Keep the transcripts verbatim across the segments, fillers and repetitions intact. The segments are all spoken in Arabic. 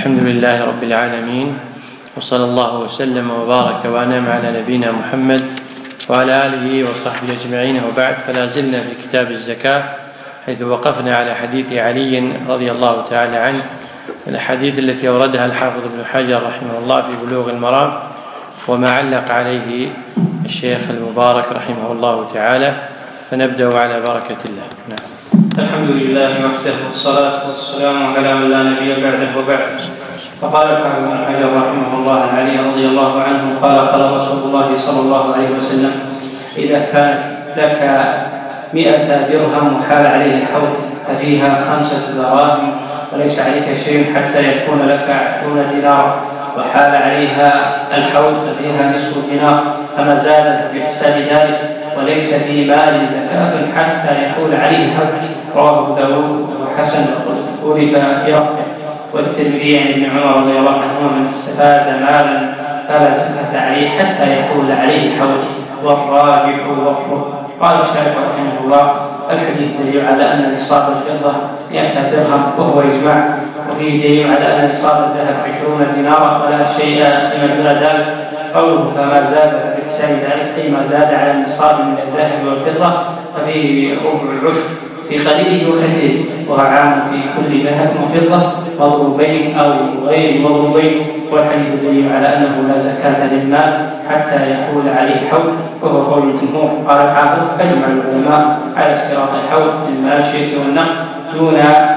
الحمد لله رب العالمين، وصلى الله وسلم وبارك وأنعم على نبينا محمد وعلى آله وصحبه أجمعين، وبعد. فلا زلنا في كتاب الزكاة حيث وقفنا على حديث علي رضي الله تعالى عنه، الحديث التي أوردها الحافظ ابن حجر رحمه الله في بلوغ المرام، وما علق عليه الشيخ المبارك رحمه الله تعالى. فنبدأ على بركة الله. نعم. الحمد لله وحده، والصلاة والسلام على من لا نبي بعده وبعد. فقال الحافظ ابن حجر رحمه الله عن علي رضي الله عنه قال قال رسول الله صلى الله عليه وسلم: إذا كانت لك مئة درهم وحال عليه الحول ففيها خمسة دراهم وليس عليك شيء حتى يكون لك عشرون دينارا، وحال عليها الحول ففيها نصف دينار، فما زادت بحساب ذلك، وليس في مال زكاة حتى يحول عليه الحول. رواه أبو داود وحسن واختلف في رفعه. والترمذي عن ابن عمر رضي الله عنهما: من استفاد مالا فلا زكاة عليه حتى يحول عليه الحول، والراجح وقفه. قال الشارح رحمه الله: الحديث دليل على أن نصاب الفضة مئة درهم وهو إجماع، وفيه دليل على أن نصاب الذهب عشرون دينارا ولا شيء فيما دون ذلك. قوله فما زاد بحساب ذلك أي ما زاد على النصاب من الذهب والفضة ففيه ربع العشر في قليله وكثيره، وهو عام في كل ذهب وفضة مضروبين أو غير مضروبين. والحديث دليل على أنه لا زكاة للمال حتى يحول عليه الحول، وهو قول الجمهور. قال الحافظ: أجمع العلماء على اشتراط الحول للماشية والنقد دون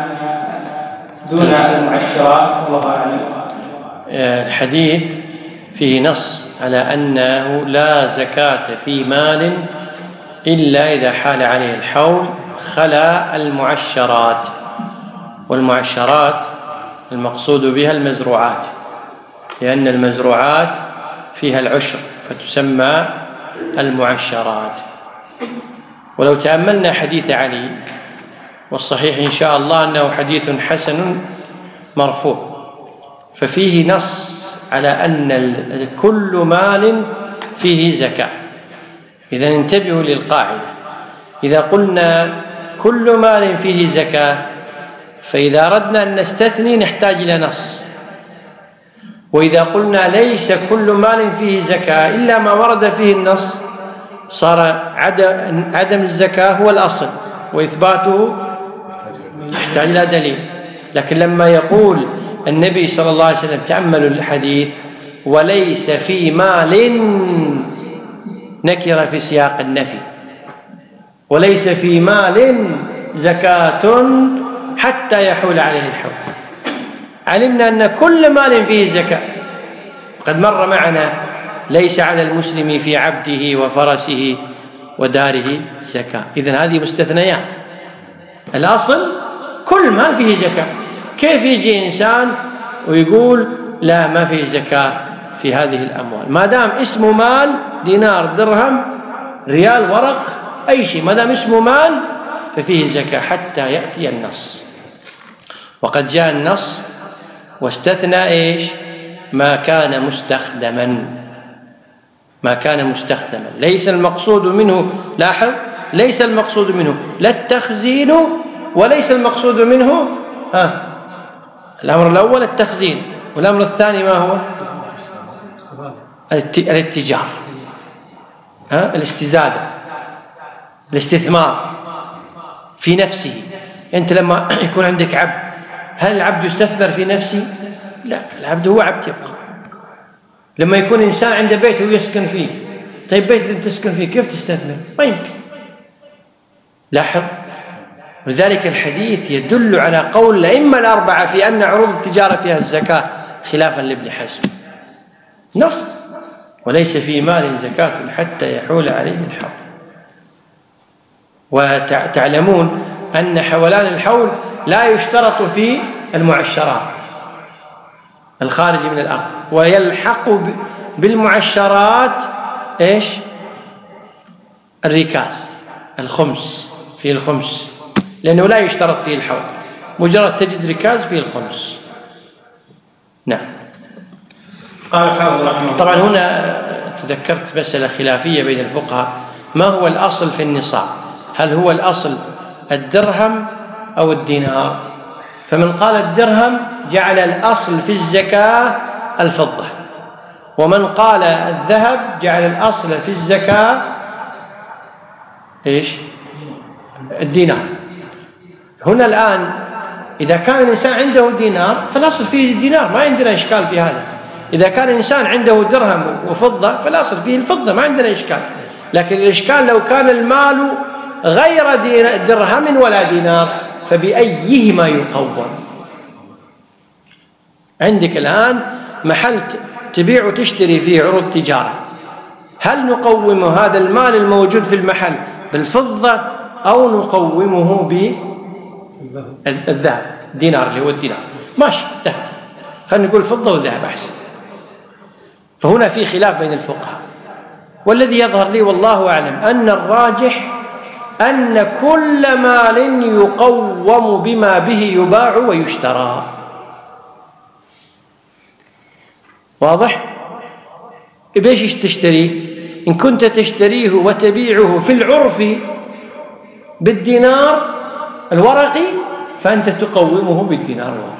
دون المعشرات، والله أعلم. الحديث فيه نص على أنه لا زكاة في مال إلا إذا حال عليه الحول خلا المعشرات، والمعشرات المقصود بها المزروعات، لأن المزروعات فيها العشر فتسمى المعشرات. ولو تأملنا حديث علي، والصحيح إن شاء الله أنه حديث حسن مرفوع، ففيه نص على أن كل مال فيه زكاة. إذن انتبهوا للقاعدة: إذا قلنا كل مال فيه زكاة، فإذا أردنا أن نستثني نحتاج إلى نص. وإذا قلنا ليس كل مال فيه زكاة إلا ما ورد فيه النص، صار عدم الزكاة هو الأصل، وإثباته يحتاج إلى دليل. لكن لما يقول النبي صلى الله عليه وسلم، تأملوا الحديث: وليس في مال، نكر في سياق النفي، وليس في مال زكاة حتى يحول عليه الحول. علمنا أن كل مال فيه زكاة، وقد مر معنا: ليس على المسلم في عبده وفرسه وداره زكاة. إذن هذه مستثنيات. الأصل كل مال فيه زكاة. كيف يجي إنسان ويقول لا ما فيه زكاة في هذه الأموال؟ ما دام اسمه مال، دينار، درهم، ريال، ورق، أي شيء، ما دام اسمه مال ففيه زكاة حتى يأتي النص. وقد جاء النص واستثنى إيش؟ ما كان مستخدما، ما كان مستخدما. ليس المقصود منه، لاحظ، ليس المقصود منه لا التخزين، وليس المقصود منه ها الأمر الأول التخزين، والأمر الثاني ما هو؟ الاتجار، ها الاستزادة، الاستثمار في نفسه. أنت لما يكون عندك عبد، هل العبد يستثمر في نفسه؟ لا، العبد هو عبد يبقى. لما يكون إنسان عنده بيت ويسكن فيه، طيب بيت اللي تسكن فيه كيف تستثمر؟ ما يمكن. لاحظ، ولذلك الحديث يدل على قول الأئمة الأربعة في أن عروض التجارة فيها الزكاة، خلافا لابن حزم. نص: وليس في مال زكاة حتى يحول عليه الحول. وتعلمون أن حولان الحول لا يشترط في المعشرات الخارج من الأرض، ويلحق بالمعشرات إيش؟ الركاز، الخمس، فيه الخمس، لأنه لا يشترط فيه الحول، مجرد تجد ركاز فيه الخمس. نعم. قال الحافظ رحمه الله: طبعا هنا تذكرت مسألة خلافية بين الفقهاء: ما هو الأصل في النصاب؟ هل هو الأصل الدرهم أو الدينار؟ فمن قال الدرهم جعل الأصل في الزكاة الفضة، ومن قال الذهب جعل الأصل في الزكاة إيش؟ الدينار. هنا الآن إذا كان الإنسان عنده دينار فالأصل فيه الدينار، ما عندنا إشكال في هذا. إذا كان الإنسان عنده درهم وفضة فالأصل فيه الفضة، ما عندنا إشكال. لكن الإشكال لو كان المال غير درهم ولا دينار فبأيهما يقوم؟ عندك الآن محل تبيع وتشتري فيه عروض تجارة، هل نقوم هذا المال الموجود في المحل بالفضة أو نقومه بالذهب؟ دينار اللي هو الدينار، ماشي ذهب، خلينا نقول فضة وذهب أحسن. فهنا في خلاف بين الفقهاء، والذي يظهر لي والله أعلم أن الراجح أن كل مال يقوم بما به يباع ويشترى. واضح؟ بإيش تشتريه؟ إن كنت تشتريه وتبيعه في العرف بالدينار الورقي فأنت تقومه بالدينار الورقي.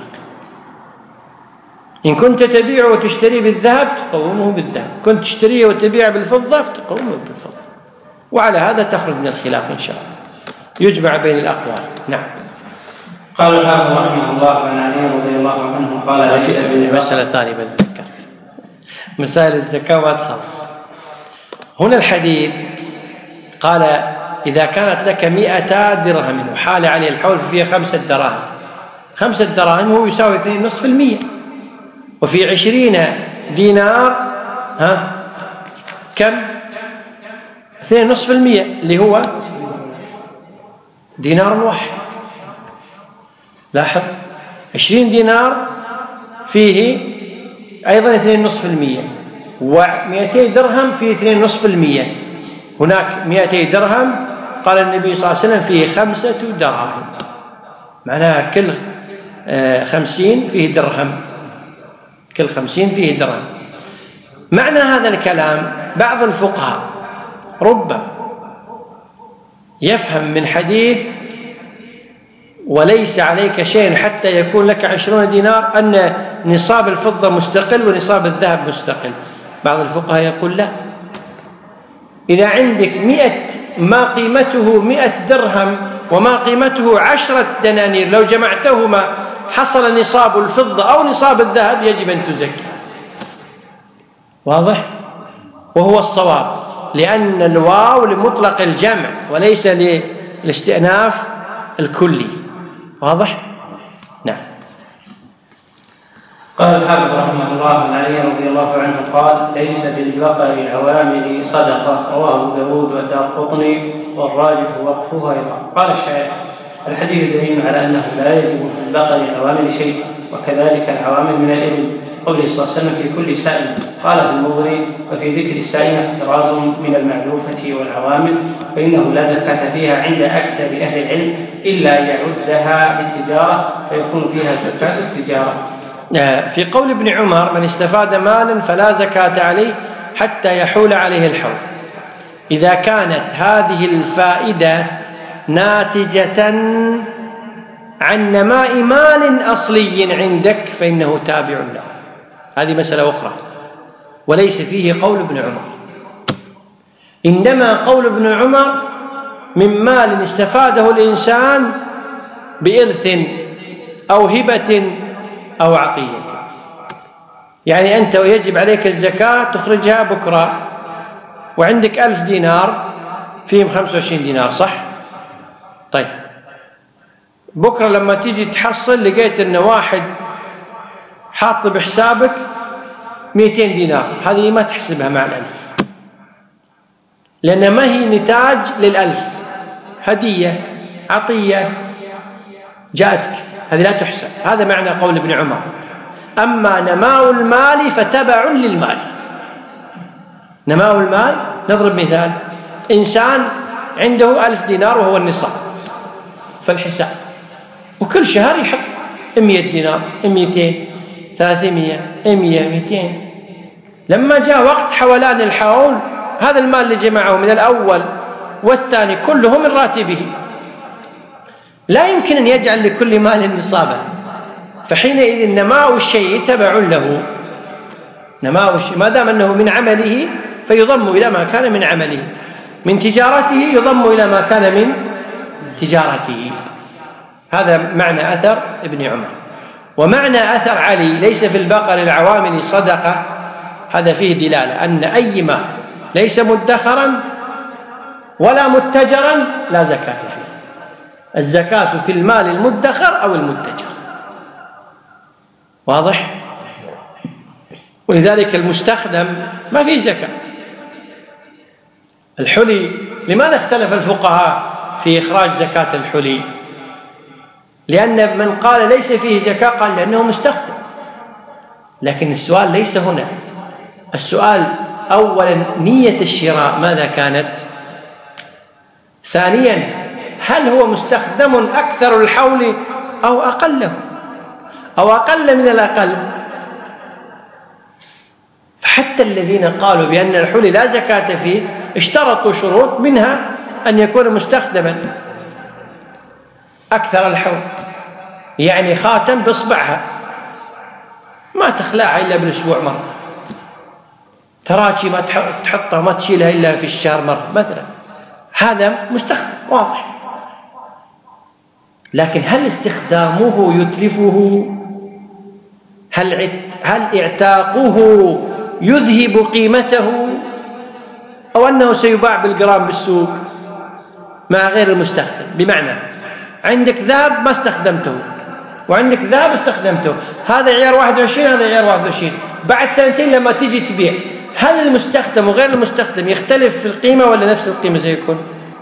إن كنت تبيعه وتشتريه بالذهب تقومه بالذهب، كنت تشتريه وتبيعه بالفضة فتقومه بالفضة. وعلى هذا تخرج من الخلاف إن شاء الله، يجمع بين الأقوال. نعم. قال الحافظ رحمه الله عن علي رضي الله عنه قال ليس مسألة ثانية بذكرت مسائل الزكاة ما تخلص. هنا الحديث قال إذا كانت لك مئة درهم وحال عليه الحول فيها خمسة دراهم، خمسة دراهم هو يساوي اثنين نصف المية، وفي عشرين دينار ها كم؟ اثنين نصف المية اللي هو دينار واحد. لاحظ عشرين دينار فيه أيضا اثنين نصف المية، ومئتي درهم فيه اثنين نصف المية. هناك مئتي درهم قال النبي صلى الله عليه وسلم فيه خمسة دراهم، معناها كل خمسين فيه درهم، كل خمسين فيه درهم. معنى هذا الكلام بعض الفقهاء ربما يفهم من حديث وليس عليك شيء حتى يكون لك عشرون دينار أن نصاب الفضة مستقل ونصاب الذهب مستقل. بعض الفقهاء يقول لا، إذا عندك مئة ما قيمته مئة درهم وما قيمته عشرة دنانير لو جمعتهما حصل نصاب الفضة أو نصاب الذهب يجب أن تزكي. واضح؟ وهو الصواب، لأن الواو لمطلق الجمع وليس للاستئناف الكلي. واضح؟ نعم. قال الحافظ رحمه الله عن علي رضي الله عنه قال ليس بالبقر العوامل صدقة، رواه أبو داود والدارقطني والراجح وقفه أيضا. قال الشاعر الحديث دليل على أنه لا يجب في البقر العوامل شيء، وكذلك العوامل من الإبل، قوله صلى الله عليه وسلم في كل سائل. قال في المغني وفي ذكر السائل احتراز من المعلوفة والعوامل، فإنه لا زكاة فيها عند أكثر أهل العلم إلا يعدها للتجارة فيكون فيها زكاة التجارة. في قول ابن عمر من استفاد مالا فلا زكاة عليه حتى يحول عليه الحول، إذا كانت هذه الفائدة ناتجة عن نماء مال أصلي عندك فإنه تابع له. هذه مسألة أخرى وليس فيه قول ابن عمر، إنما قول ابن عمر من مال استفاده الإنسان بإرث أو هبة أو عطية. يعني أنت يجب عليك الزكاة تخرجها بكرة وعندك ألف دينار فيهم خمسة وعشرين دينار، صح؟ طيب بكرة لما تيجي تحصل لقيت أن واحد حاط بحسابك مئتين دينار، هذه ما تحسبها مع الألف، لأن ما هي نتاج للألف، هدية عطية جاءتك، هذه لا تحسب. هذا معنى قول ابن عمر. أما نماء المال فتبع للمال. نماء المال نضرب مثال، إنسان عنده ألف دينار وهو النصاب فالحساب، وكل شهر يحط مئة دينار، مئتين، ثلاثمية، مئة، مئتين. لما جاء وقت حولان الحول هذا المال اللي جمعه من الأول والثاني كله من راتبه، لا يمكن أن يجعل لكل مال نصابا، فحينئذ نماء الشيء تبع له، نماء الشيء ما دام أنه من عمله فيضم إلى ما كان من عمله، من تجارته يضم إلى ما كان من تجارته. هذا معنى أثر ابن عمر. ومعنى أثر علي ليس في البقر العوامل صدقة، هذا فيه دلالة أن أي مال ليس مدخرا ولا متجرا لا زكاة فيه. الزكاة في المال المدخر أو المتجر، واضح؟ ولذلك المستخدم ما فيه زكاة. الحلي لماذا اختلف الفقهاء في إخراج زكاة الحلي؟ لأن من قال ليس فيه زكاة قال لأنه مستخدم. لكن السؤال ليس هنا، السؤال أولا نية الشراء ماذا كانت؟ ثانيا هل هو مستخدم أكثر الحول أو أقله أو أقل من الأقل؟ فحتى الذين قالوا بأن الحلي لا زكاة فيه اشترطوا شروط، منها أن يكون مستخدما أكثر الحول، يعني خاتم بإصبعها ما تخلعها إلا بالأسبوع مرة، تراتشي ما تحطها ما تشيلها إلا في الشهر مرة مثلا، هذا مستخدم واضح. لكن هل استخدامه يتلفه؟ هل هل اعتاقه يذهب قيمته، أو أنه سيباع بالجرام بالسوق مع غير المستخدم؟ بمعنى عندك ذهب ما استخدمته وعندك ذهب استخدمته، هذا عيار واحد وعشرين هذا عيار واحد وعشرين، بعد سنتين لما تيجي تبيع هل المستخدم وغير المستخدم يختلف في القيمة ولا نفس القيمة سيكون؟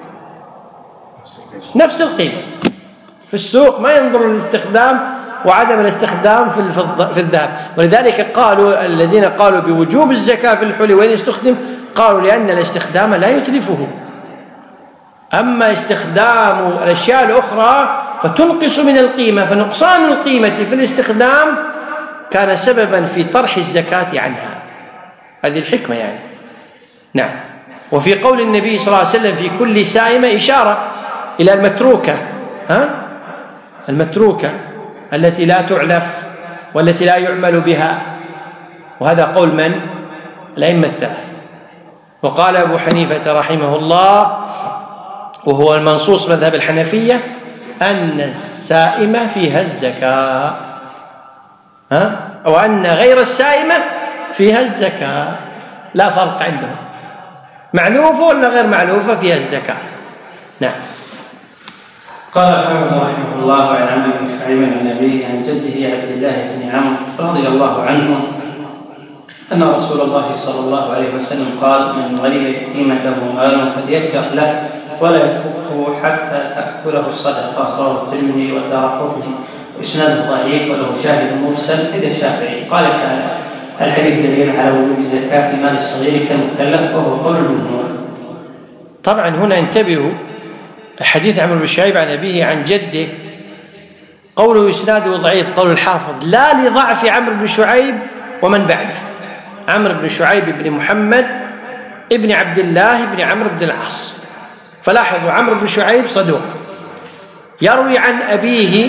نفس القيمة. في السوق ما ينظر للاستخدام وعدم الاستخدام في في الذهب. ولذلك قالوا الذين قالوا بوجوب الزكاة في الحلي وين يستخدم، قالوا لأن الاستخدام لا يتلفه، أما استخدام الأشياء الأخرى فتنقص من القيمة، فنقصان القيمة في الاستخدام كان سببا في طرح الزكاة عنها. هذه الحكمة يعني. نعم. وفي قول النبي صلى الله عليه وسلم في كل سائمة إشارة إلى المتروكة، ها؟ المتروكة التي لا تعلف والتي لا يعمل بها، وهذا قول من؟ الأئمة الثلاثة. وقال أبو حنيفة رحمه الله وهو المنصوص مذهب الحنفية أن السائمة فيها الزكاة، ها؟ أو أن غير السائمة فيها الزكاة، لا فرق عندهم، معلوفة ولا غير معلوفة فيها الزكاة. نعم. قال الحافظ رحمه الله عن عمرو بن شعيب عن أبيه عن جده عبد الله بن عمرو رضي الله عنه أن رسول الله صلى الله عليه وسلم قال: من غلب قيمته مال فليتق له ولا يتركه حتى تأكله الصدقة. رواه الترمذي والدارقطني وإسناده ضعيف وله شاهد مرسل عند الشافعي. قال الشافعي: الحديث دليل على وجوب الزكاة في مال الصغير كالمكلف، وهو قول الجمهور. طبعا هنا انتبهوا، حديث عمرو بن شعيب عن أبيه عن جده قوله إسناده ضعيف، قول الحافظ لا لضعف عمرو بن شعيب ومن بعده، عمرو بن شعيب بن محمد ابن عبد الله بن عمرو بن العاص. فلاحظوا عمرو بن شعيب صدوق يروي عن أبيه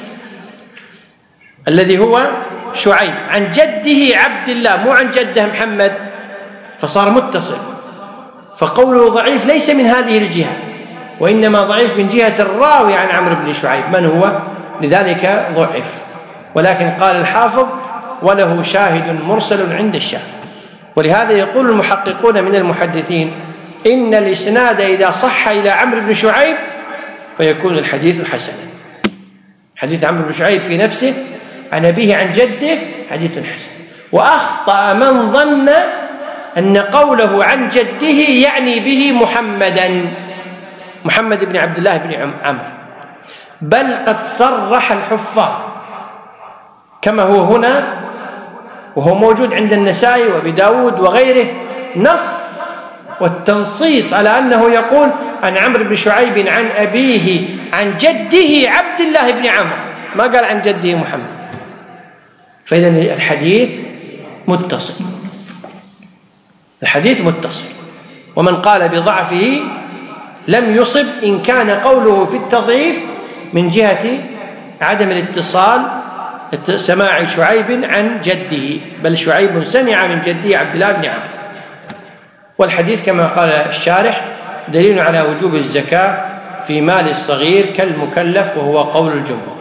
الذي هو شعيب عن جده عبد الله، مو عن جده محمد، فصار متصل. فقوله ضعيف ليس من هذه الجهة، وإنما ضعيف من جهة الراوي عن عمرو بن شعيب من هو، لذلك ضعف. ولكن قال الحافظ وله شاهد مرسل عند الشافعي. ولهذا يقول المحققون من المحدثين إن الإسناد إذا صح إلى عمرو بن شعيب فيكون الحديث حسنا. حديث عمرو بن شعيب في نفسه عن أبيه عن جده حديث حسن. وأخطأ من ظن أن قوله عن جده يعني به محمدا، محمد بن عبد الله بن عمرو، بل قد صرح الحفاظ كما هو هنا، وهو موجود عند النسائي وابي داود وغيره، نص والتنصيص على أنه يقول عن عمرو بن شعيب عن أبيه عن جده عبد الله بن عمرو، ما قال عن جده محمد. فإذا الحديث متصل، الحديث متصل. ومن قال بضعفه لم يصب إن كان قوله في التضعيف من جهة عدم الاتصال سماع شعيب عن جده، بل شعيب سمع من جده عبد الله بن عمرو. والحديث كما قال الشارح دليل على وجوب الزكاة في مال الصغير كالمكلف، وهو قول الجمهور.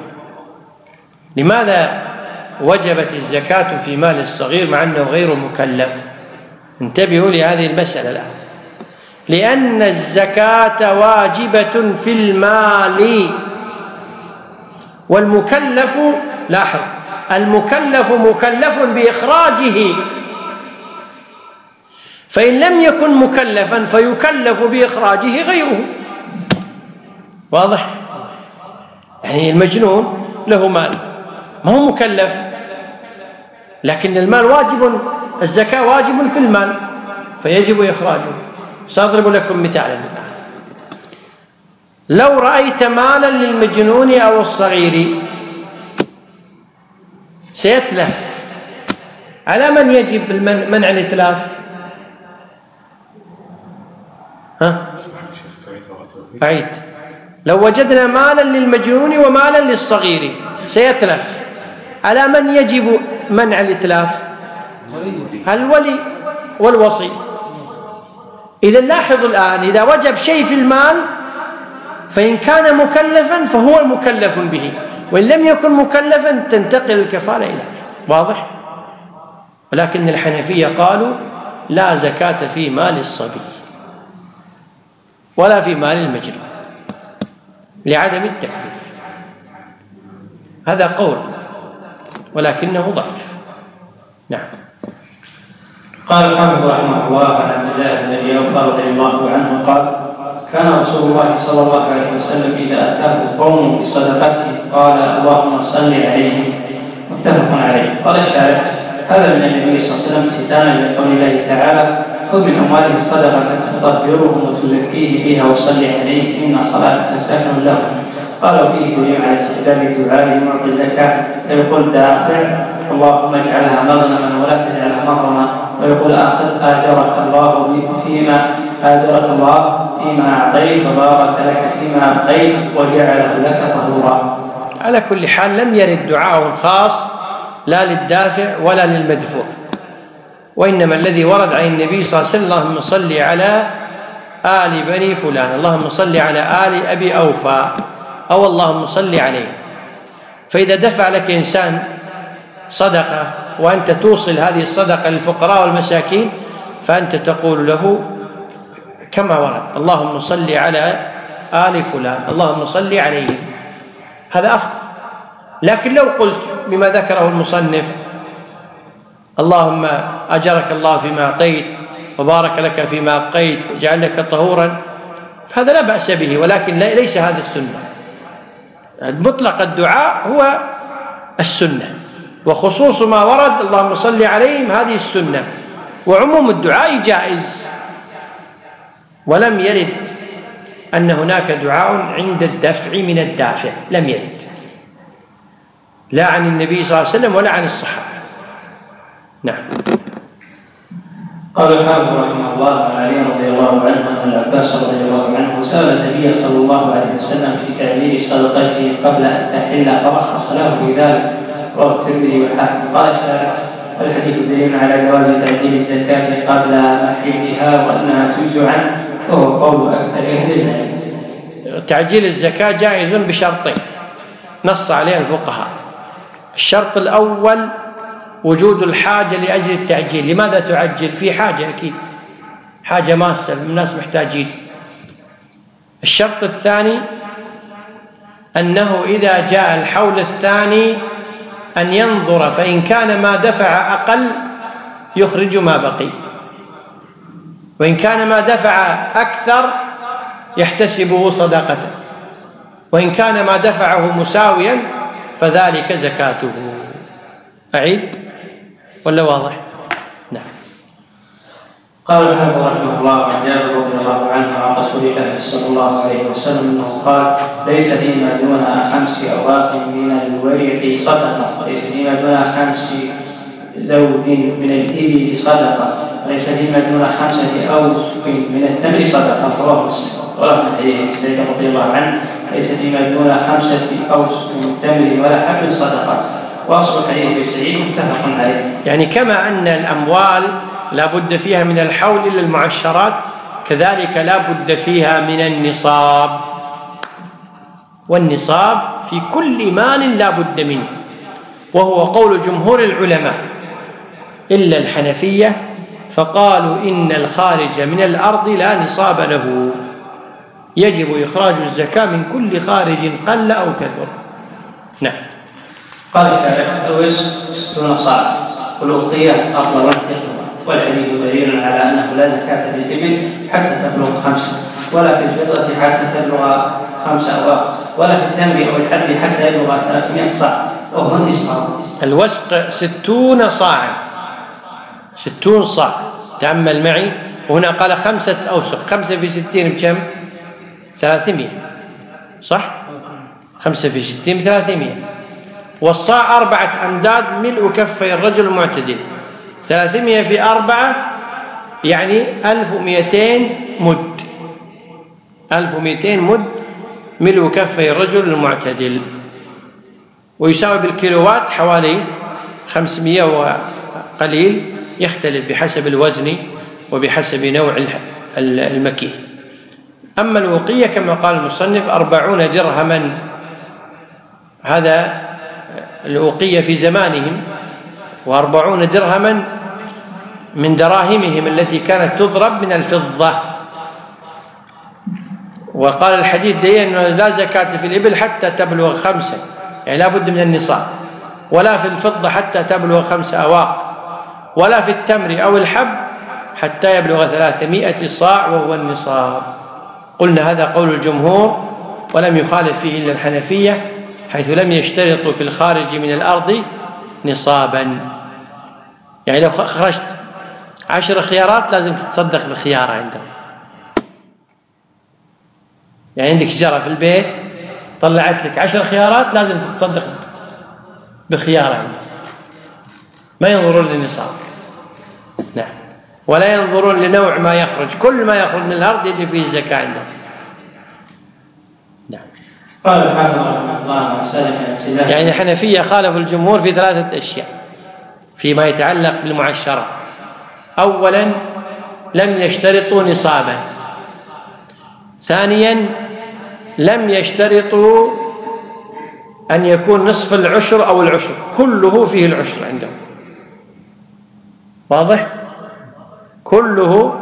لماذا وجبت الزكاة في مال الصغير مع أنه غير مكلف؟ انتبهوا لهذه المسألة الآن. لأن الزكاة واجبة في المال، والمكلف، لاحظ، المكلف مكلف بإخراجه، فإن لم يكن مكلفا فيكلف بإخراجه غيره. واضح؟ يعني المجنون له مال ما هو مكلف، لكن المال واجب، الزكاة واجب في المال فيجب إخراجه. سأضرب لكم مثالا الآن. لو رأيت مالا للمجنون أو الصغير سيتلف، على من يجب منع الإتلاف؟ ها؟ أعيد. لو وجدنا مالا للمجنون ومالا للصغير سيتلف، على من يجب منع الإتلاف؟ الولي والوصي. إذا لاحظوا الآن، إذا وجب شيء في المال فإن كان مكلفا فهو المكلف به، وإن لم يكن مكلفا تنتقل الكفالة إليه. واضح؟ ولكن الحنفية قالوا لا زكاة في مال الصبي ولا في مال المجنون لعدم التكليف. هذا قول ولكنه ضعيف. نعم. قال الحافظ رحمه الله عن عبد الله بن ابي اوفى رضي الله عنه قال: كان رسول الله صلى الله عليه وسلم اذا اتاه قوم بصدقته قال: اللهم صل عليهم. متفق عليه. قال الشارح: هذا من النبي صلى الله عليه وسلم امتثالا لقول الله تعالى: خذ من اموالهم صدقه تطهرهم وتزكيهم بها وصل عليهم ان صلاتك سكن لهم. قال فيه دليل على استحباب الدعاء لمعطي الزكاه، فيقول دافع: اللهم اجعلها مغنما ولا تجعلها مغرما، ويقول آخر: آجرك الله فيما آجرك الله فيما أعطيت وبارك لك فيما أبقيت وجعله لك طهورا. على كل حال لم يرد دعاء خاص لا للدافع ولا للمدفوع، وإنما الذي ورد عن النبي صلى الله عليه وسلم: اللهم صل على آل بني فلان، اللهم صل على آل أبي أوفى، أو اللهم صل عليه. فإذا دفع لك إنسان صدقة وأنت توصل هذه الصدقة للفقراء والمساكين فأنت تقول له كما ورد: اللهم صل على آل فلان، اللهم صل عليهم. هذا أفضل. لكن لو قلت بما ذكره المصنف: اللهم أجرك الله فيما أعطيت وبارك لك فيما أبقيت وجعل لك طهورا، فهذا لا بأس به، ولكن ليس هذا السنة. مطلق الدعاء هو السنة، وخصوص ما ورد اللهم صل عليهم هذه السنة، وعموم الدعاء جائز. ولم يرد أن هناك دعاء عند الدفع من الدافع، لم يرد، لا عن النبي صلى الله عليه وسلم ولا عن الصحابة. نعم. قال الحافظ رحمه الله عن علي رضي الله عنه أن العباس رضي الله عنه سأل النبي صلى الله عليه وسلم في تعجيل صدقته قبل أن تحل فرخص له في ذلك، رواه الترمذي والحاكم. قال الشارح: الحديث دليل على جواز تعجيل الزكاة قبل محلها وأنها تجزي عنه، وهو قول أكثر أهل العلم. تعجيل الزكاة جائز بشرطين نص عليه الفقهاء. الشرط الأول وجود الحاجة لأجل التعجيل. لماذا تعجل؟ في حاجة، أكيد حاجة ماسة، الناس محتاجين. الشرط الثاني أنه إذا جاء الحول الثاني أن ينظر، فإن كان ما دفع أقل يخرج ما بقي، وإن كان ما دفع أكثر يحتسبه صدقة، وإن كان ما دفعه مساويا فذلك زكاته. أعيد ولا واضح؟ نعم. قال الحافظ رحمه الله عن جابر رضي الله عنه عن رسول الله صلى الله عليه وسلم انه قال: ليس فيما دون خمس أواق من الورق صدقه، وليس فيما دون خمس ذود من الإبل صدقه، وليس فيما دون خمسة أوسق من التمر صدقه. رواه مسلم. ورحمة عليه سعيد رضي الله عنه: ليس فيما دون خمسة أوسق من تمر ولا حبل صدقه، وأصل الحديث في سعيد متفق عليه. يعني كما أن الأموال لا بد فيها من الحول إلى المعشرات، كذلك لا بد فيها من النصاب، والنصاب في كل مال لا بد منه، وهو قول جمهور العلماء إلا الحنفية، فقالوا إن الخارج من الأرض لا نصاب له، يجب إخراج الزكاة من كل خارج قل أو كثر. نعم. قال الشافعي الوسق ستون صاع والأضحية أفضل والحكمة، والحديث دليل على أنه لا زكاة في الإبل حتى تبلغ خمسة، ولا في الفضة حتى تبلغ خمسة أواق، ولا في التمر أو الحب حتى يبلغ ثلاثمائة صاع وهو النصاب. الوسق ستون صاعا، ستون صاع، تأمل معي، وهنا قال خمسة أوسق، خمسة في ستين بكم؟ ثلاثمائة، صح؟ خمسة في ستين بثلاثمائة، والصاع أربعة أمداد ملء كفي الرجل المعتدل، ثلاثمائة في أربعة يعني ألف ومئتين مد، ألف ومئتين مد ملء كفي الرجل المعتدل، ويساوي بالكيلوات حوالي خمسمائة وقليل، يختلف بحسب الوزن وبحسب نوع المكيل. أما الوقية كما قال المصنف أربعون درهما، هذا الوقية في زمانهم، وأربعون درهما من دراهمهم التي كانت تضرب من الفضة. وقال الحديث دي أنه لا زكاة في الإبل حتى تبلغ خمسة، يعني لا بد من النصاب، ولا في الفضة حتى تبلغ خمسة أواق، ولا في التمر أو الحب حتى يبلغ ثلاثمائة صاع وهو النصاب. قلنا هذا قول الجمهور، ولم يخالف فيه إلا الحنفية، حيث لم يشترطوا في الخارج من الأرض نصابا. يعني لو خرجت عشر خيارات لازم تتصدق بخيار عندهم، يعني عندك شجرة في البيت طلعت لك عشر خيارات لازم تتصدق بخيار عندهم، ما ينظرون للنصاب. نعم. ولا ينظرون لنوع ما يخرج، كل ما يخرج من الأرض يجب فيه الزكاة عندهم. نعم. قال الحافظ رحمه الله عن سالم يعني الحنفية خالفوا الجمهور في ثلاثة أشياء فيما يتعلق بالمعشرة. أولا لم يشترطوا نصابا، ثانيا لم يشترطوا أن يكون نصف العشر أو العشر، كله فيه العشر عندهم، واضح؟ كله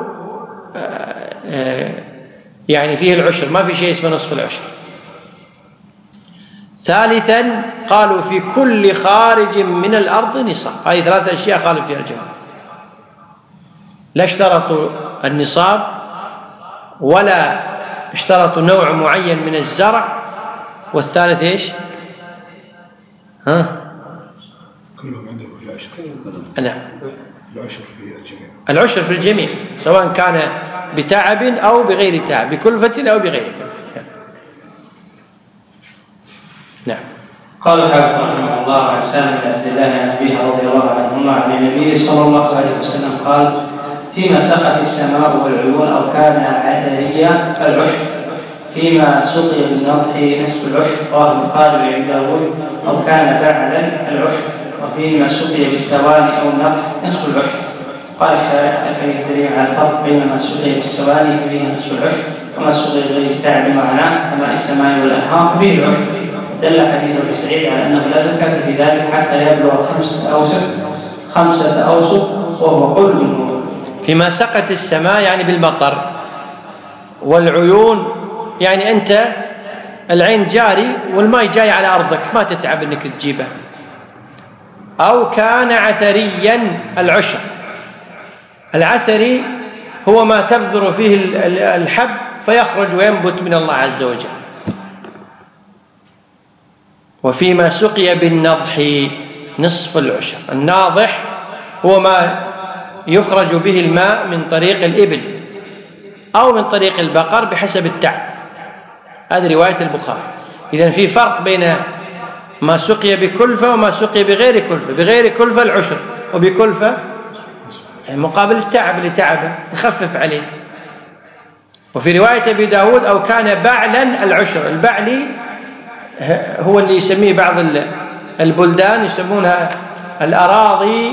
يعني فيه العشر، ما في شيء اسمه نصف العشر. ثالثا قالوا في كل خارج من الأرض نصاب. هذه ثلاثة أشياء خالف فيها الجمهور، لا اشترطوا النصاب، ولا اشترطوا نوع معين من الزرع، والثالث ايش؟ ها؟ كلهم عندهم العشر. نعم. العشر في الجميع. العشر في الجميع سواء كان بتعب أو بغير تعب، بكلفة أو بغير كلفة. نعم. قال الحافظ رحمه الله عن سالم بن عبد الله عن أبيه رضي الله عنهما عن النبي صلى الله عليه وسلم قال: فيما سقت السماء والعيون أو كان عثريا العشر، فيما سقي بالنضح نصف العشر، رواه البخاري عند داود، أو كان بعلا العشر، وفيما سقي بالسواني أو النضح نصف العشر. قال الشارع: الحديث دليل على الفرق بين ما سقي بالسواني فيه نصف العشر، وما سقي بغير تعب معناه كماء السماء والأنهار فيه العشر. دل حديث ابن سعيد على أنه لا زكاة في ذلك حتى يبلغ خمسة أوسق خمسة أوسق وهو قول الجمهور. فيما سقت السماء يعني بالمطر، والعيون يعني أنت العين جاري والماء جاي على أرضك ما تتعب أنك تجيبه. أو كان عثريا العشر، العثري هو ما تبذر فيه الحب فيخرج وينبت من الله عز وجل. وفيما سقي بالنضح نصف العشر، الناضح هو ما يخرج به الماء من طريق الإبل أو من طريق البقر بحسب التعب، هذه رواية البخاري. إذن في فرق بين ما سقي بكلفة وما سقي بغير كلفة. بغير كلفة العشر، وبكلفة مقابل التعب اللي تعبه يخفف عليه. وفي رواية أبي داود أو كان بعلا العشر، البعلي هو اللي يسميه بعض البلدان يسمونها الأراضي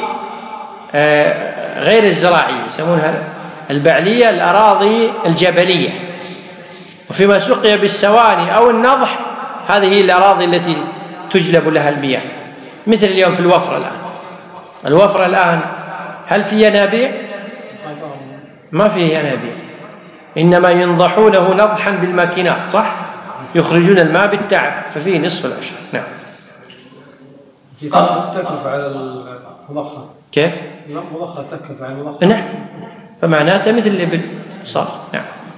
غير الزراعية، يسمونها البعلية، الأراضي الجبلية. وفيما سقي بالسواني أو النضح هذه هي الأراضي التي تجلب لها المياه، مثل اليوم في الوفرة الآن. الوفرة الآن هل في ينابيع؟ ما فيه ينابيع، إنما ينضحونه نضحا بالماكينات، صح؟ يخرجون الماء بالتعب، ففيه نصف العشر. نعم. تكلف على المضخة. كيف؟ المضخة تكلف على المضخة. نعم، فمعناته مثل الإبل صار. نعم.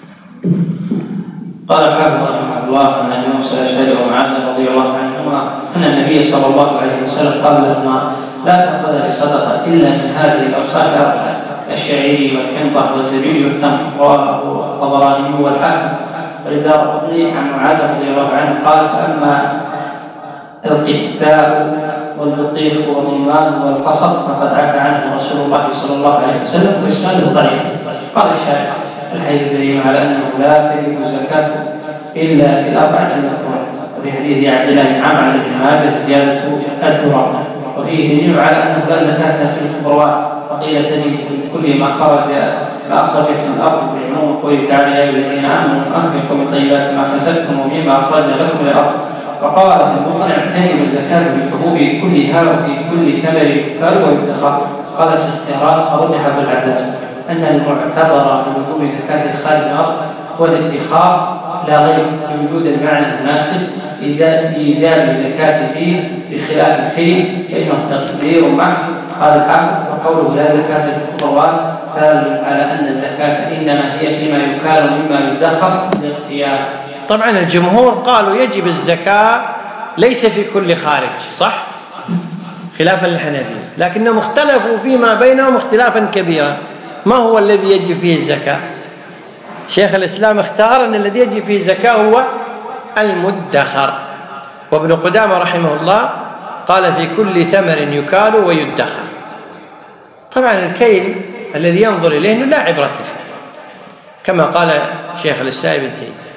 قال الحافظ رحمه الله أن أبي موسى الأشعري ومعاذ رضي الله عنهما أن النبي صلى الله عليه وسلم قال لهما: لا تأخذ الصدقة إلا من هذه الأوساط الأربعة: الشعير والحنطة والزبيب والتمر. رواه الطبراني والحاكم. ولدارقطني عن معاذ رضي الله عنه قال: فأما القثاء والبطيخ والرمان والقصب فقد عفى عنه رسول الله صلى الله عليه وسلم، وإسناده ضعيف. قال الشارع: الحديث دليل على أنه لا تجب الزكاة إلا في الأربعة المذكورة. وفي حديث عبد الله بن عمرو عن ابن ماجه زيادة الذرة. وفيه دليل على أنه لا زكاة في الخضروات. وقيل تجب لكل ما خرج ما أخرجت من الأرض، في عموم قوله تعالى: يا أيها الذين آمنوا أنفقوا من طيبات ما كسبتم ومما أخرجنا لكم من الأرض. وقال في المقنع: اعتنوا الزكاة في الحبوب كلها وفي كل ثمر يؤكل ويدخر. قال في الاختيارات: فرجح ابن العباس أن المعتبر لوجوب زكاة الخارج من الأرض هو الادخار لا غير، بوجود المعنى المناسب لإيجاب الزكاة فيه، بخلاف الكيل فإنه تقدير محض. قال الحافظ: وقوله لا زكاة في الخضروات دال على أن الزكاة إنما هي فيما يكال مما يدخر للاغتيات. طبعا الجمهور قالوا يجب الزكاة ليس في كل خارج، صح؟ خلافا للحنفية، لكنهم اختلفوا فيما بينهم اختلافا كبيرا. ما هو الذي يجب فيه الزكاة؟ شيخ الإسلام اختار أن الذي يجب فيه الزكاة هو المدخر، وابن قدامة رحمه الله قال في كل ثمر يكال ويدخر. طبعا الكيل الذي ينظر إليه أنه لا عبرة فيه، كما قال شيخ الإسلام ابن تيمية.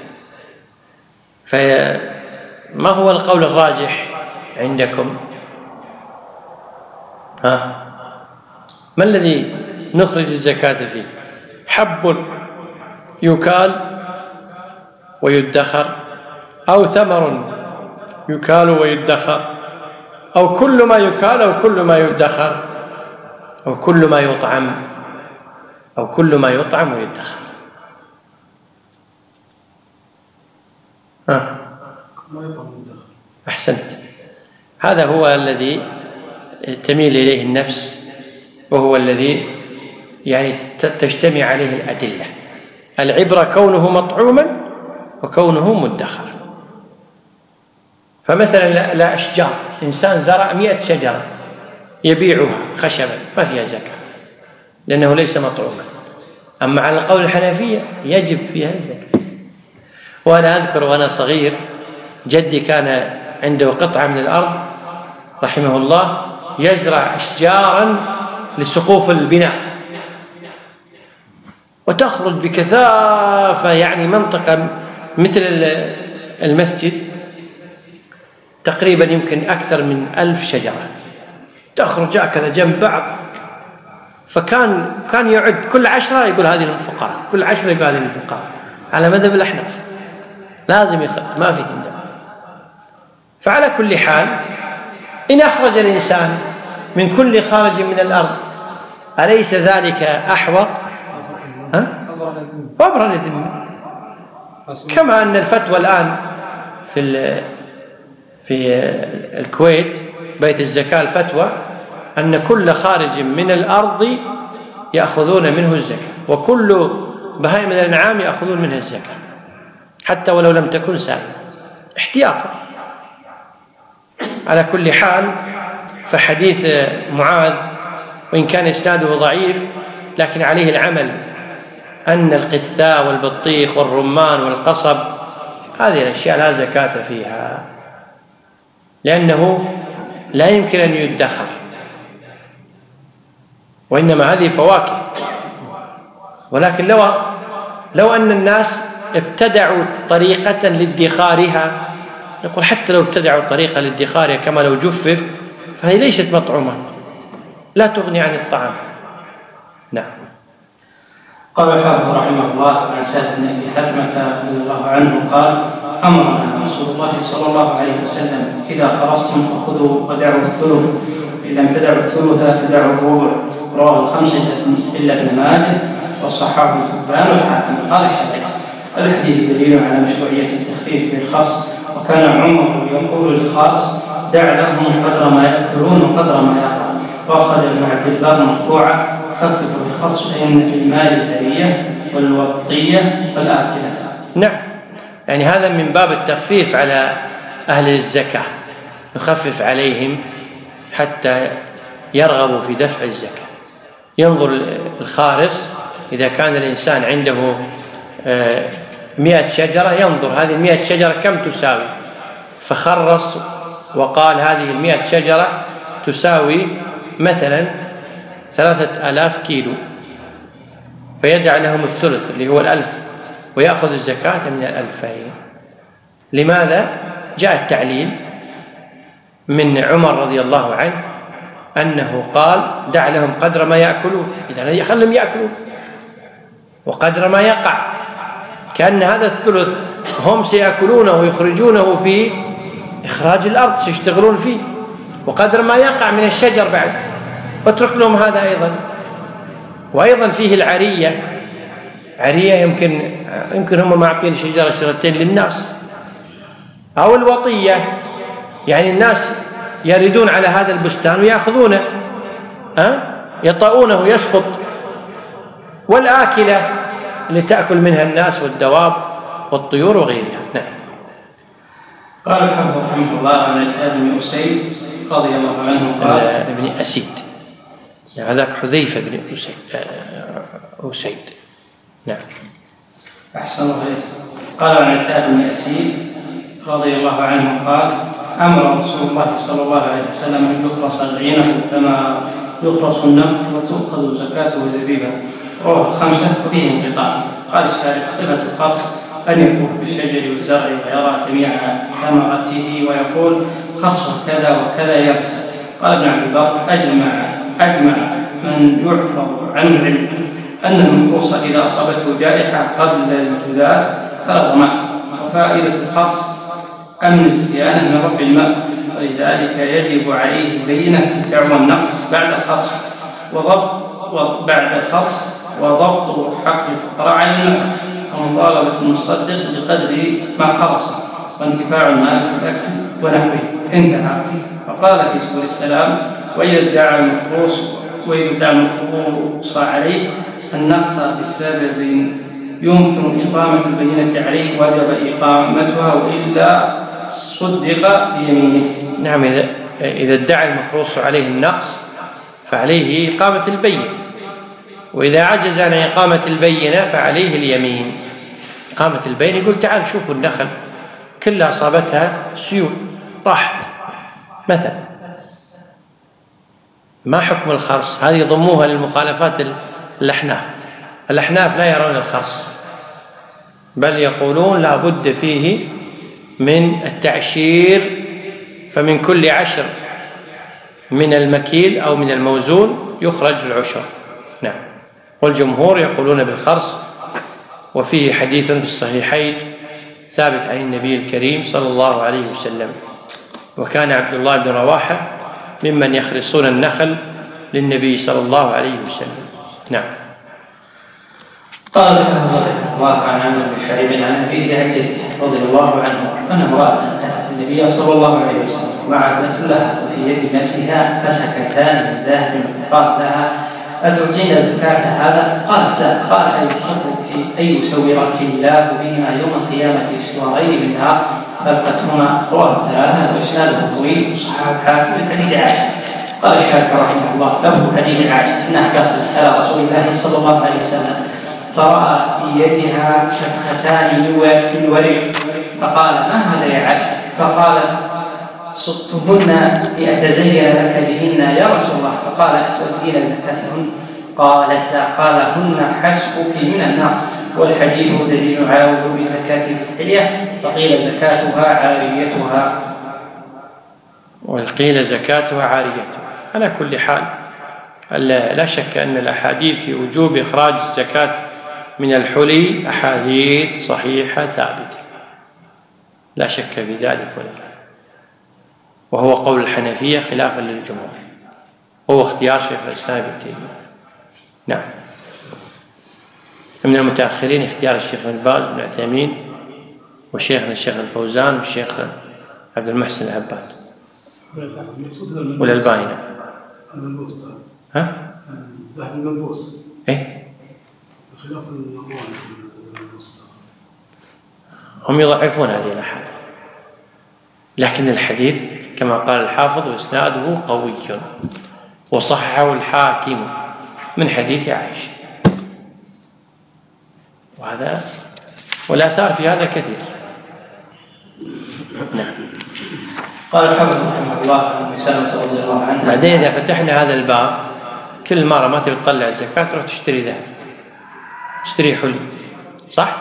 فما هو القول الراجح عندكم؟ ها؟ ما الذي نخرج الزكاة فيه؟ حب يكال ويدخر، أو ثمر يكال ويدخر، أو كل ما يكال أو كل ما يدخر، أو كل ما يطعم أو كل ما يطعم ويدخر. ها؟ أحسنت، هذا هو الذي تميل إليه النفس، وهو الذي يعني تجتمع عليه الأدلة. العبرة كونه مطعوما وكونه مدخر. فمثلا لا أشجار، إنسان زرع مئة شجرة يبيعها خشبا ما فيها زكاة لأنه ليس مطعوما. أما على القول الحنفية يجب فيها الزكاة. وأنا أذكر وأنا صغير جدي كان عنده قطعة من الأرض رحمه الله يزرع أشجارا لسقوف البناء، وتخرج بكثافة، يعني منطقة مثل المسجد تقريبا يمكن أكثر من ألف شجرة تخرج هكذا جنب بعض. فكان كان يعد كل عشرة يقول هذه للفقراء، كل عشرة يقول هذه للفقراء، على مذهب الأحناف لازم يخرج، ما في عندهم. فعلى كل حال إن أخرج الإنسان من كل خارج من الأرض أليس ذلك أحوط؟ ها؟ وأبرأ للذمة. كما أن الفتوى الآن في في الكويت بيت الزكاة الفتوى أن كل خارج من الأرض يأخذون منه الزكاة، وكل بهائم الأنعام يأخذون منها الزكاة حتى ولو لم تكن سائمة احتياطا. على كل حال فحديث معاذ وإن كان إسناده ضعيف لكن عليه العمل، أن القثاء والبطيخ والرمان والقصب هذه الأشياء لا زكاة فيها، لأنه لا يمكن أن يدخر، وإنما هذه فواكه. ولكن لو لو أن الناس ابتدعوا طريقة لادخارها نقول حتى لو ابتدعوا طريقة لادخارها كما لو جفف فهي ليست مطعومة، لا تغني عن الطعام. نعم. قال الحافظ رحمه الله عن سهل بن ابي حثمة رضي الله عنه قال: امرنا رسول الله صلى الله عليه وسلم: اذا خرجتم فخذوا ودعوا الثلث، ان لم تدعوا الثلث فدعوا الربع. رواه الخمسه الا ابن ماجه والصحابه الحبان والحاكم. قال الشافعي: الحديث دليل على مشروعيه التخفيف بالخاص، وكان عمر يقول للخاص: دع لهم قدر ما ياكلون وقدر ما يقع. واخرج ابن عبد البر مرفوعا: خففوا بالخص فإن في المال البرية والوطية والآكلة. نعم، يعني هذا من باب التخفيف على أهل الزكاة، نخفف عليهم حتى يرغبوا في دفع الزكاة. ينظر الخارص إذا كان الإنسان عنده مئة شجرة، ينظر هذه المئة شجرة كم تساوي، فخرص وقال هذه المئة شجرة تساوي مثلا ثلاثة آلاف كيلو، فيدع لهم الثلث اللي هو الألف ويأخذ الزكاة من الألفين. لماذا؟ جاء التعليل من عمر رضي الله عنه أنه قال: دع لهم قدر ما يأكلون، إذا خلهم يأكلون، وقدر ما يقع، كأن هذا الثلث هم سيأكلونه ويخرجونه في إخراج الأرض، سيشتغلون فيه، وقدر ما يقع من الشجر بعد، واترك لهم هذا أيضا. وأيضا فيه العرية، عرية يمكن يمكن هم معطين شجرة شجرتين للناس، أو الوطية، يعني الناس يردون على هذا البستان ويأخذونه، أه؟ يطؤونه يسقط. والآكلة اللي تأكل منها الناس والدواب والطيور وغيرها. نعم. قال الحافظ رحمه الله عن عتاب بن أسيد رضي الله عنه قال: ابن أسيد، يعني هذاك حذيفة بن أسيد. أسيد. نعم. أحسن الله. قال عن عتاب بن أسيد رضي الله عنه قال: أمر رسول الله صلى الله عليه وسلم أن يخرص العنب كما يخرص النخل وتؤخذ زكاته زبيبا. رواه الخمسة وفيه انقطاع. قال الشارع: صفة الخرص أن يكون بالشجر والزرع ويرى جميع ثمرته ويقول: خرص كذا وكذا يبس. قال ابن عبد البر: أجمع أجمع من يحفظ عن العلم أن المخروص إذا أصابته جائحة قبل الجذاذ فلا ضمان. وفائدة الخرص أمن الخيانة من رب الماء، ولذلك يجب عليه بينة دعوى النقص بعد الخرص وضبط بعد الخرص وضبط حق الفقراء عن الماء، ومطالبة المصدق بقدر ما خرص، وانتفاع المال في الأكل ونحوه. انتهى. وقال في سبل السلام: وإذا ادعى المخروص وإذا ادعى المخروص عليه النقص بسبب يمكن إقامة البينة عليه وجب إقامتها، وإلا صدق بيمينه. نعم. إذا إذا ادعى المخروص عليه النقص فعليه إقامة البينة، وإذا عجز عن إقامة البينة فعليه اليمين. إقامة البينة يقول: تعال شوفوا النخل كلها أصابتها سيول راحت مثلا. ما حكم الخرص؟ هذه ضموها للمخالفات الأحناف. الأحناف لا يرون الخرص، بل يقولون لا بد فيه من التعشير، فمن كل عشر من المكيل أو من الموزون يخرج العشر. نعم. والجمهور يقولون بالخرص، وفيه حديث في الصحيحين ثابت عن النبي الكريم صلى الله عليه وسلم، وكان عبد الله بن رواحة ممن يخرصون النخل للنبي صلى الله عليه وسلم. نعم. قال رحمه الله عن عمرو بن شعيب عن أبيه عن جده رضي الله عنه أن امرأة أتت النبي صلى الله عليه وسلم ومعها ابنة لها وفي يد ابنتها فسكتان من ذهب، فقال لها: أتعطين زكاة هذا؟ قالت: لا. قال: أي يسورك الله بهما يوم القيامة سوارين من نار أبقتهما. رواه الثلاثة وإسناده طويل وصححه الحاكم من حديث عائشة. قال الشافعي رحمه الله: له حديث عائشة أنها دخلت على رسول الله صلى الله عليه وسلم فرأى في يدها فتختان من ورق، فقال: ما هذا يا عائشة؟ فقالت: صدتهن لأتزين لك بهن يا رسول الله. فقال: أتؤدين زكاتهن؟ قالت: لا. قال: هن حسبك من النار. والحديث دليل على وجوب زكاة الحلية، وقيل زكاتها عاريتها. وقيل زكاتها عاريتها. على كل حال لا شك أن الأحاديث في وجوب إخراج الزكاة من الحلي أحاديث صحيحة ثابتة، لا شك في ذلك ولا لا. وهو قول الحنفية خلافا للجمهور، وهو اختيار شيخ الإسلام ابن تيمية. نعم. من المتأخرين اختيار الشيخ ابن باز بن عثيمين وشيخنا الشيخ الفوزان والشيخ عبد المحسن العباد والألباني. ها؟ ذهب المنبوس. إيه؟ خلاف المنبوس. هم يضعفون هذه الأحاديث، لكن الحديث كما قال الحافظ وإسناده قوي، وصححه الحاكم من حديث عائشة، وهذا والآثار في هذا كثير. نعم. قال الحافظ رحمه الله عن سلمة رضي الله عنها. بعدين إذا فتحنا هذا الباب كل مرة ما تبي تطلع الزكاة تروح تشتري ذهب، تشتري حلي، صح؟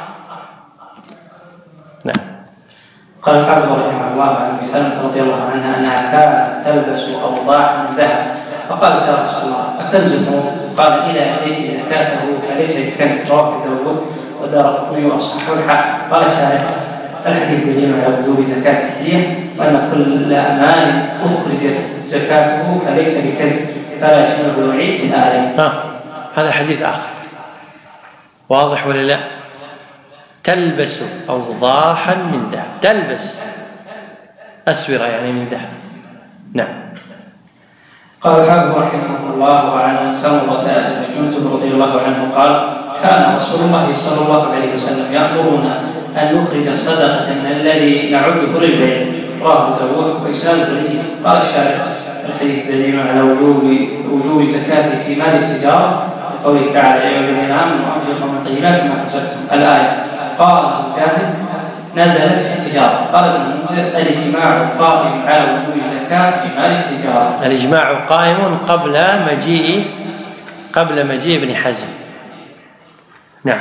نعم. قال الحافظ رحمه الله عن سلمة رضي الله عنها أنها كانت تلبس أوضاع من ذهب، فقالت يا رسول الله أكنزه؟ قال إذا أديت زكاته فليس بكنز. رواه داود ودارقطني وأصححه الحاكم. قال الشارح الحديث دليل على وجوب زكاة الحلية، وأن كل مال أخرجت زكاته فليس بكنز، فلا يشمله الوعيد في الآية. ها هذا حديث آخر واضح ولا لا؟ تلبس أوضاحا من ذهب، تلبس أسورة يعني من ذهب. نعم. قال الحافظ رحمه الله عن سمرة بن جندب رضي الله عنه قال كان رسول الله صلى الله عليه وسلم يأمرنا أن نخرج الصدقة من الذي نعده للبيع. رواه داود وإسناده جيد. قال الشارح الحديث دليل على وجوب وجوب الزكاة في مال التجارة، لقوله تعالى يا أيها الذين آمنوا أنفقوا من طيبات ما كسبتم الآية. قال مجاهد نزلت في التجارة. قال ابن المنذر الإجماع قائم على وجوب الزكاة في مال التجارة. الإجماع قائم قبل مجيء قبل مجيء ابن حزم. نعم.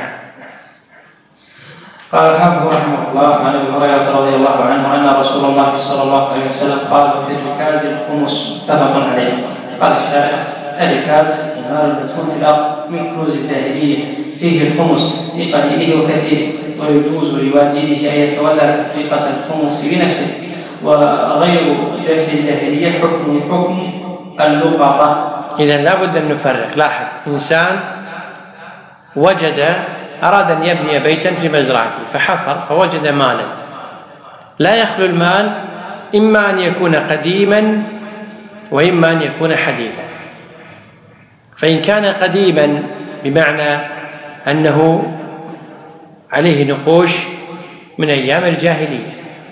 قال الحافظ رحمه الله عن ابي هريره رضي الله عنه ان رسول الله صلى الله عليه وسلم قال في الركاز الخمس، متفق عليه. قال الشارع الركاز المال المدفون في الارض من كنوز الجاهليه، فيه الخمس في قليله وكثيره، ويجوز لواجده ان يتولى تفريقه الخمس بنفسه، وغير دفن الجاهليه حكم حكم اللقطه. إذن لا بد أن نفرق. لاحظ، إنسان وجد أراد أن يبني بيتا في مزرعته فحفر فوجد مالا، لا يخلو المال إما أن يكون قديما وإما أن يكون حديثا. فإن كان قديما بمعنى أنه عليه نقوش من أيام الجاهلية،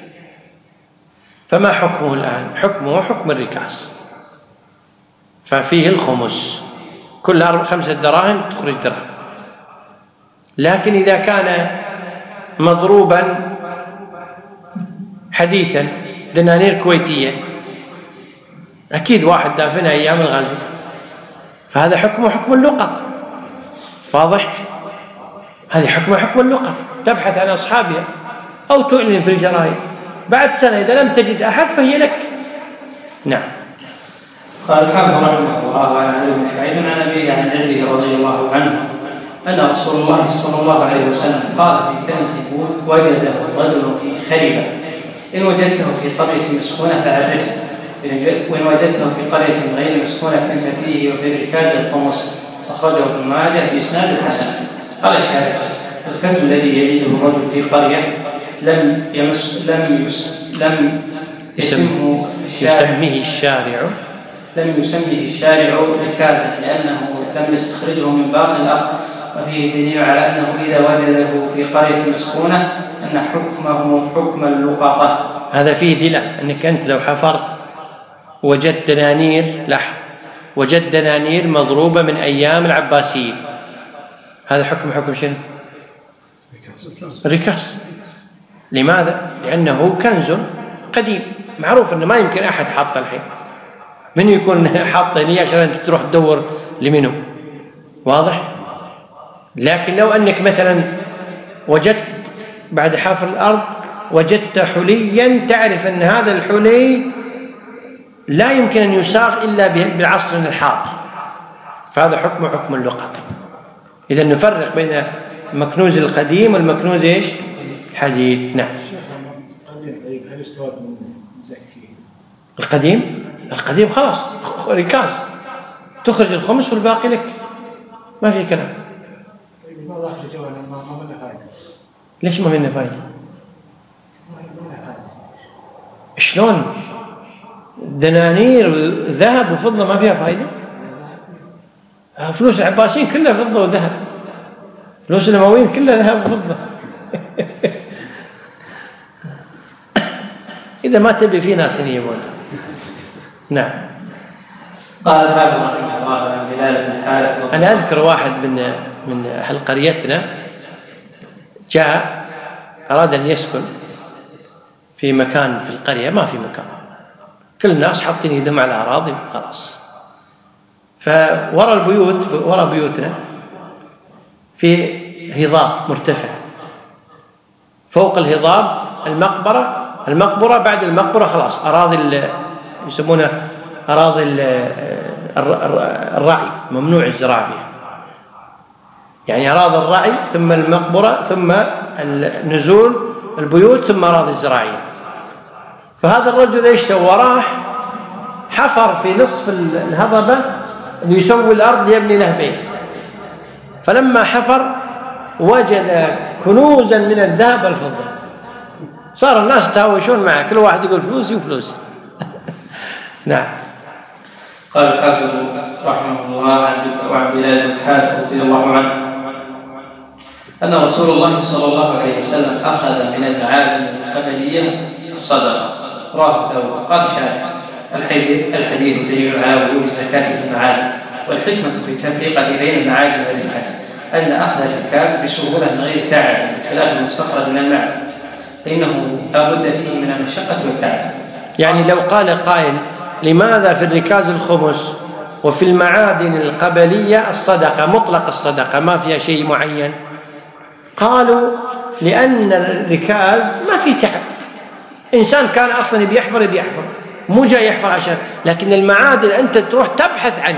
فما حكمه الآن؟ حكمه حكم الركاز، ففيه الخمس، كل خمسة دراهم تخرج درهم. لكن إذا كان مضروبا حديثا دنانير كويتية، أكيد واحد دافنها أيام الغزو، فهذا حكمه حكم اللقط. واضح؟ هذه حكمه حكم اللقط، تبحث عن أصحابها أو تعلن في الجرائد، بعد سنة إذا لم تجد أحد فهي لك. نعم. قال الحافظ رحمه الله عن علي بن شعيب عن أبيه عن جده رضي الله عنه أن رسول الله صلى الله عليه وسلم قال في كنز وجده رجل في خربة، إن وجدته في قرية مسكونة فعرفه، وإن وجدته في قرية غير مسكونة ففيه وفي الركاز الخمس. أخرجه ابن ماجه بإسناد حسن. قال الشارع الكنز الذي يجده الرجل في قرية لم يمس لم يس لم يسمه يسميه الشارع لم يسميه الشارع ركازا لأنه لم يستخرجه من باطن الأرض، وفيه دليل على أنه إذا وجده في قرية مسكونة أن حكمه حكم اللقطة. هذا فيه دليل أنك أنت لو حفرت وجدت دنانير، لحظ، وجدت دنانير مضروبة من أيام العباسيين، هذا حكم حكم شنو؟ ركاز. لماذا؟ لأنه كنز قديم معروف أنه ما يمكن أحد حاطه الحين، من يكون حاطه هنا عشان تروح تدور لمنه. واضح؟ لكن لو أنك مثلا وجدت بعد حفر الأرض وجدت حليا تعرف أن هذا الحلي لا يمكن أن يساغ إلا بعصرنا الحاضر، فهذا حكم حكم اللقطة. إذا نفرق بين المكنوز القديم والمكنوز إيش؟ حديث. نعم. القديم طيب هل يستفاد من زكيه؟ القديم القديم خلاص ركاز، تخرج الخمس والباقي لك، ما في كلام. طيب ما راح الجوال ما ما منه فائدة. ليش ما منه فائدة؟ شلون؟ دنانير وذهب وفضة ما فيها فائدة؟ فلوس العباسيين كلها فضة وذهب، فلوس الأمويين كلها ذهب وفضة. إذا ما تبي في ناس يمون. نعم. قال الحافظ رحمه الله عن بلال بن الحارث. أنا أذكر واحد من من أهل قريتنا جاء أراد أن يسكن في مكان في القرية، ما في مكان، كل الناس حاطين يدهم على الأراضي وخلاص. فورا البيوت ورا بيوتنا في هضاب مرتفع، فوق الهضاب المقبرة، المقبرة بعد المقبرة خلاص أراضي يسمونها أراضي الرعي، ممنوع الزراعة فيها، يعني أراضي الرعي ثم المقبرة ثم النزول البيوت ثم أراضي الزراعية. فهذا الرجل ايش سوى؟ راح حفر في نصف الهضبة ليسوي الأرض ليبني له بيت، فلما حفر وجد كنوزا من الذهب والفضة، صار الناس يتهاوشون معه، كل واحد يقول فلوسي وفلوسي. نعم. قال الحافظ رحمه الله عن بلال بن الحارث رضي الله عنه أن رسول الله صلى الله عليه وسلم أخذ من المعادن القبلية الصدقة. رواه داود. قال الشارح الحديث دليل على وجوب الزكاة في المعادن، والحكمة في التفرقة بين المعادن والركاز أن أخذ الركاز بسهولة من غير تعب بخلاف المستخرج من المعدن، فإنه لا بد فيه من المشقة والتعب. يعني لو قال قائل لماذا في الركاز الخمس وفي المعادن القبلية الصدقة مطلق الصدقة ما فيها شيء معين؟ قالوا لأن الركاز ما في تعب، إنسان كان أصلا بيحفر بيحفر مو جاي يحفر عشان، لكن المعادن أنت تروح تبحث عنه،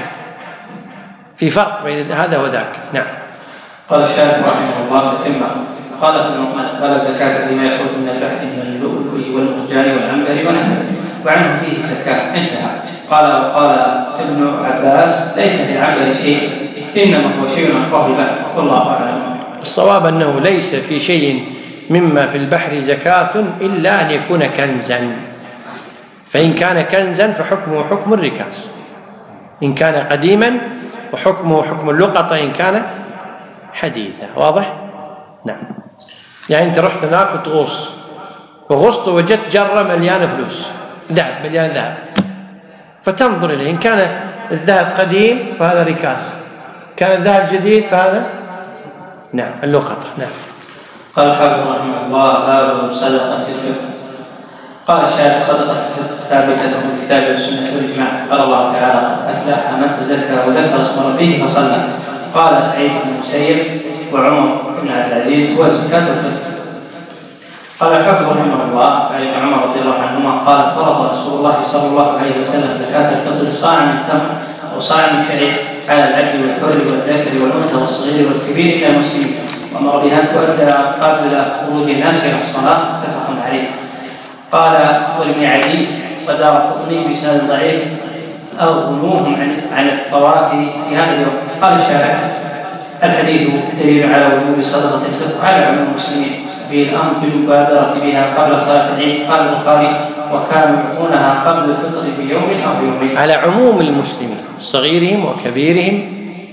في فرق بين هذا وذاك. نعم. قال الشارح رحمه الله تتمة. قال ابن عثمان ولا زكاة فيما يخرج من البحث من اللؤلؤ والمرجان والعنبر ونحوه وعنه فيه الزكاة. انتهى. قال وقال ابن عباس ليس في العنبر شيء إنما هو شيء أخبار البحر، والله أعلم. الصواب أنه ليس في شيء مما في البحر زكاة إلا أن يكون كنزا، فإن كان كنزا فحكمه حكم الركاز إن كان قديما، وحكمه حكم اللقطة إن كان حديثا. واضح؟ نعم. يعني أنت رحت هناك وتغوص وغصت ووجدت جرة مليانة فلوس ذهب، مليان ذهب، فتنظر إليه، إن كان الذهب قديم فهذا ركاز، كان الذهب جديد فهذا نعم اللقطة. نعم. قال الحافظ رحمه الله باب صدقة الفطر. قال الشارع صدقة الفطر ثابتة في الكتاب والسنة والإجماع. قال الله تعالى قد أفلح من تزكى وذكر اسم ربه فصلى. قال سعيد بن المسيب وعمر بن عبد العزيز هو زكاة الفطر. قال الحافظ رحمه الله عن عمر رضي الله عنهما قال فرض رسول الله صلى الله عليه وسلم زكاة الفطر صاع من تمر أو صاع من شعير على العبد والحر والذكر والأنثى والصغير والكبير إلى المسلمين، وأمر بها أن تؤدى قبل خروج الناس إلى الصلاة. متفق عليه. قال ولابن عدي ودار القطني بسند ضعيف أغنوهم عن عن الطواف في هذا اليوم. قال الشارع الحديث دليل على وجوب صدقة الفطر على عموم المسلمين في الأمر بالمبادرة بها قبل صلاة العيد. قال البخاري وكانوا يعطونها قبل الفطر بيوم أو يومين. على عموم المسلمين صغيرهم وكبيرهم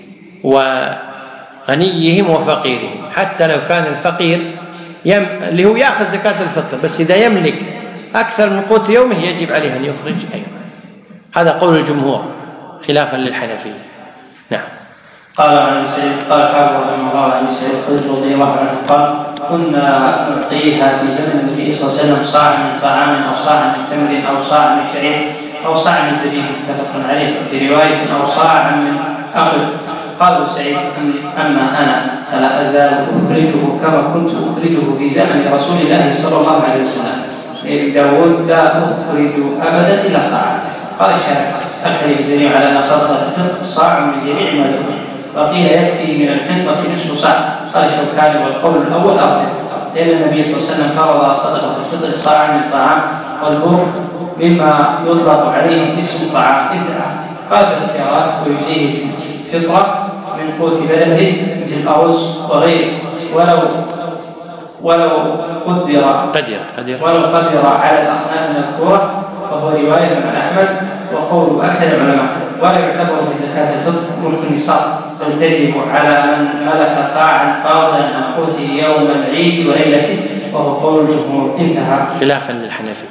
وغنيهم وفقيرهم، حتى لو كان الفقير يم... اللي هو يأخذ زكاة الفطر بس إذا يملك أكثر من قوت يومه يجب عليه أن يخرج أيضا. هذا قول الجمهور خلافا للحنفية. نعم. قال عن ابي سعيد قال حافظ رحمه الله عن ابي سعيد الخدري رضي الله عنه قال كنا نعطيها في زمن النبي صلى الله عليه وسلم صاع من طعام او صاع من تمر او صاع من شعير او صاع من زبيب. متفق عليه. في روايه او صاع من أقد قال أبو سعيد: أما أنا فلا أزال أخرجه كما كنت أخرجه في زمن رسول الله صلى الله عليه وسلم. ابن داود: لا أخرج أبدا إلا صاعا. قال الشارح: الحديث دليل على أن صدقة الفطر صاع من جميع ما ذكر، وقيل يكفي من الحنطة نصف صاع. قال الشوكاني: والقول الأول أرجح، لأن النبي صلى الله عليه وسلم فرض صدقة الفطر صاعا من طعام، والبر مما يطلق عليه اسم طعام. انتهى. قال الاختيارات: ويجزيه فطرة من قوت بلده مثل الأرز وغيره، ولو ولو قدر قدر قدر ولو قدر على الأصناف المذكورة، وهو رواية عن أحمد وقول أكثر العلماء. ولا يعتبر في زكاة الفطر ملك النصاب، بل تجب على من ملك صاعا فاضلا عن قوته يوم العيد وليلته، وهو قول الجمهور. انتهى. خلافا للحنفي.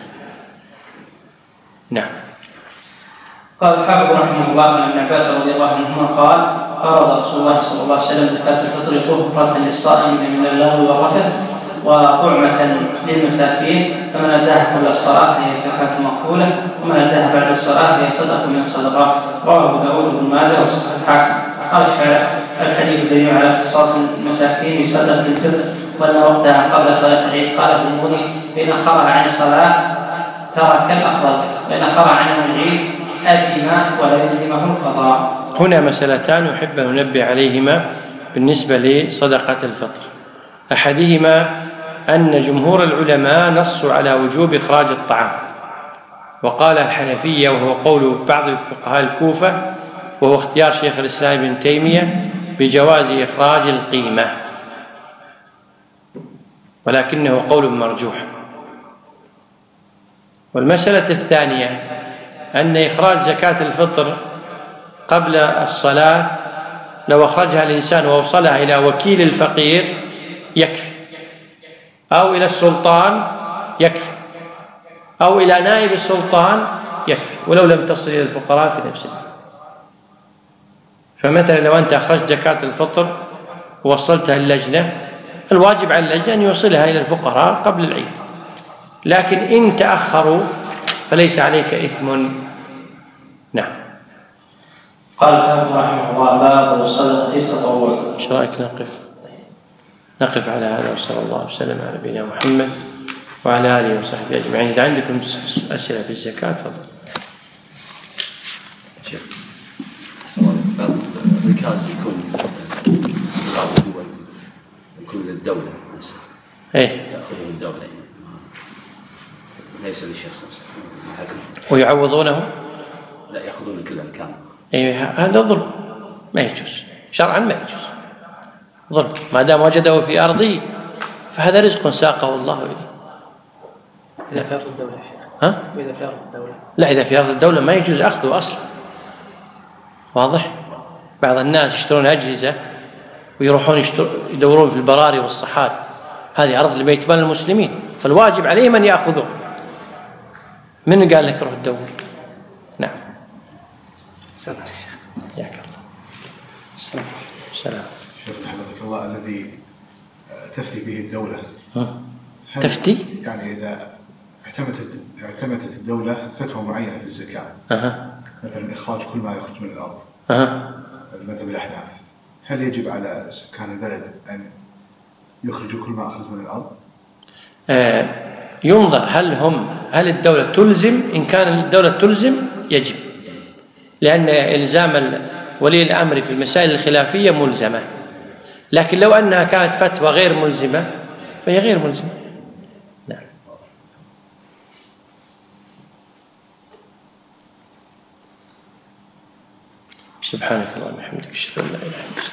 نعم. قال الحافظ رحمه الله عن ابن عباس رضي الله عنهما قال: فرض رسول الله صلى الله عليه وسلم زكاة الفطر طهرة للصائم من اللغو والرفث وطعمة للمساكين، فمن أداها قبل الصلاة هي زكاة مقبولة، ومن أداها بعد الصلاة هي صدقة من الصدقات. رواه داود بن ماجه وصححه الحاكم. قال الشارع: الحديث دليل على اختصاص المساكين بصدقة الفطر، وأن وقتها قبل صلاة العيد. قال ابن المني: فإن أخرها عن الصلاة ترك الأفضل، فإن أخرها عن يوم العيد أثم ولا يلزمه القضاء. هنا مسألتان أحب أن أنبه عليهما بالنسبة لصدقة الفطر. أحدهما أن جمهور العلماء نصوا على وجوب إخراج الطعام، وقال الحنفية وهو قول بعض فقهاء الكوفة وهو اختيار شيخ الإسلام ابن تيمية بجواز إخراج القيمة، ولكنه قول مرجوح. والمسألة الثانية أن إخراج زكاة الفطر قبل الصلاة لو أخرجها الإنسان ووصلها إلى وكيل الفقير يكفي، أو إلى السلطان يكفي، أو إلى نائب السلطان يكفي، ولو لم تصل إلى الفقراء في نفس الوقت. فمثلا لو أنت أخرجت زكاة الفطر ووصلتها اللجنة، الواجب على اللجنة أن يوصلها إلى الفقراء قبل العيد، لكن إن تأخروا فليس عليك إثم. نعم. قال الحافظ رحمه الله: باب صدقة التطوع. ايش رايك نقف نقف على هذا، وصلى الله وسلم على نبينا محمد وعلى اله وصحبه اجمعين. اذا عندكم اسئله في الزكاه تفضل. شيخ بعض الركاز يكون بعض الدول يكون للدوله نفسها، ايه تاخذه الدوله يعني. ليس للشخص نفسه الحكم، ويعوضونه، لا ياخذون كل الكامل. ايه هذا ظلم، ما يجوز شرعا، ما يجوز ظلم، ما دام وجده في ارضه فهذا رزق ساقه الله اليه. إذا في أرض الدولة. ها؟ إذا في أرض الدولة. لا، إذا في أرض الدولة ما يجوز أخذه أصلا. واضح؟ بعض الناس يشترون أجهزة ويروحون يدورون في البراري والصحاري، هذه أرض لبيت مال المسلمين، فالواجب عليهم أن يأخذوه. من قال لك روح تدور؟ نعم. سلام الشيخ. ياك الله. السلام. السلام. شيخ حفظك الله، الذي تفتي به الدولة تفتي؟ يعني إذا اعتمدت اعتمدت الدولة فتوى معينة في الزكاة، أه. مثلا إخراج كل ما يخرج من الأرض، أه. المذهب الأحناف، هل يجب على سكان البلد أن يخرجوا كل ما أخرج من الأرض؟ آه ينظر هل هم هل الدولة تلزم. إن كان الدولة تلزم يجب، لأن إلزام ولي الأمر في المسائل الخلافية ملزمة، لكن لو أنها كانت فتوى غير ملزمة فهي غير ملزمة. نعم. سبحانك اللهم وبحمدك أشهد أن لا إله إلا أنت.